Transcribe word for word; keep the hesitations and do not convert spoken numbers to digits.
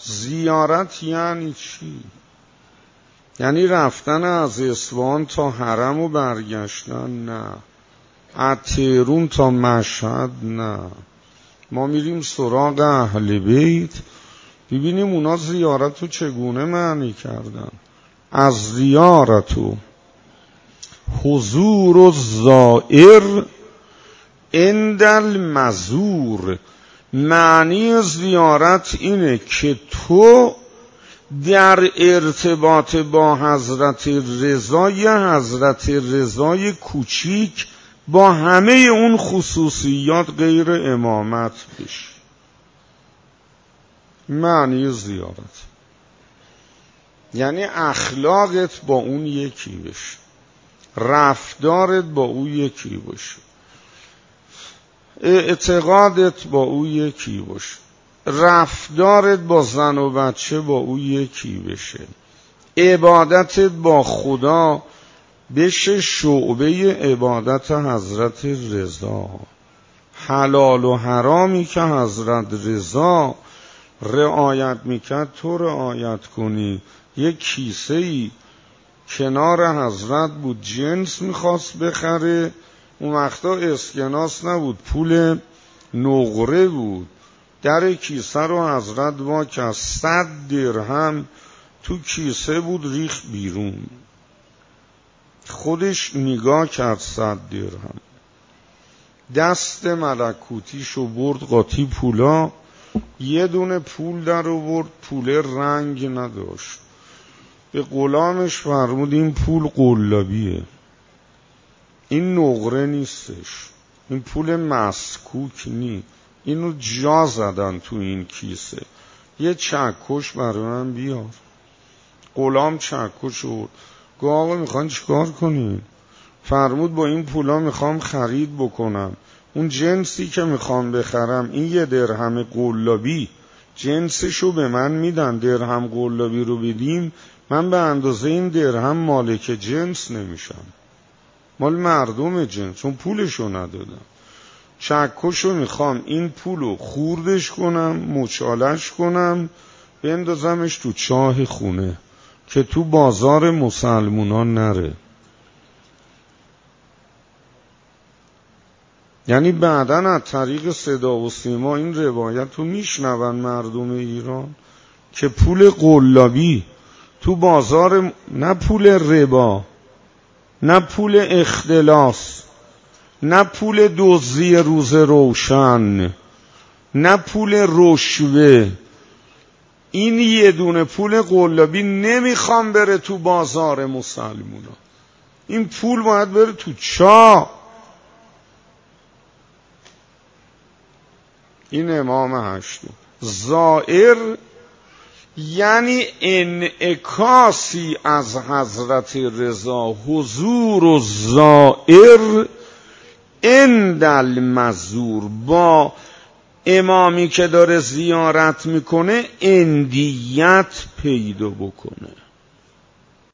زیارت یعنی چی؟ یعنی رفتن از اصفهان تا حرم و برگشتن؟ نه. از تهران تا مشهد؟ نه. ما میریم سراغ اهل بیت ببینیم اونا زیارت رو چگونه معنی کردن. از زیارت و حضور و زائر عند المزور. معنی زیارت اینه که تو در ارتباط با حضرت رضای حضرت رضای کوچیک با همه اون خصوصیات غیر امامت بشی. معنی زیارت یعنی اخلاقت با اون یکی بشه، رفتارت با اون یکی باشه، اعتقادت با او یکی باشه، رفتارت با زن و بچه با او یکی بشه، عبادتت با خدا بشه شعبه عبادت حضرت رضا. حلال و حرامی که حضرت رضا رعایت میکرد تو رعایت کنی. یک کیسه ای کنار حضرت بود، جنس میخواست بخره، اون وقتا اسکناس نبود، پول نقره بود، در کیسه رو حضرت وا کرد، صد درهم تو کیسه بود، ریخ بیرون. خودش نگاه کرد، صد درهم، دست ملکوتیشو برد قاطی پولا، یه دونه پول در آورد، پول رنگ نداشت. به غلامش فرمود این پول قلابیه، این نقره نیستش، این پول مسکوک نی، اینو جا زدن تو این کیسه، یه چکش برای من بیار. غلام چکش آورد. گفت آقا میخوان چیکار کنین؟ فرمود با این پولا میخوام خرید بکنم، اون جنسی که میخوام بخرم این یه درهم قلابی جنسشو به من میدن، درهم قلابی رو بدیم من به اندازه این درهم مالک جنس نمیشم، مال مردم جنس، چون پولشو ندادم. چکشو میخوام این پولو خوردش کنم، مچالش کنم، بندازمش تو چاه خونه که تو بازار مسلمونان نره. یعنی بعداً از طریق صدا و سیما این روایت رو میشنون مردم ایران که پول قلابی تو بازار، نه پول ربا، نه پول اختلاس، نه پول دزدی روز روشن، نه پول رشوه، این یه دونه پول قلابی نمیخوام بره تو بازار مسلمونا، این پول باید بره تو چاه. این امام هشتم. زائر یعنی انعکاسی از حضرت رضا، حضور و زائر عند المزور، با امامی که داره زیارت میکنه اندیت پیدا بکنه.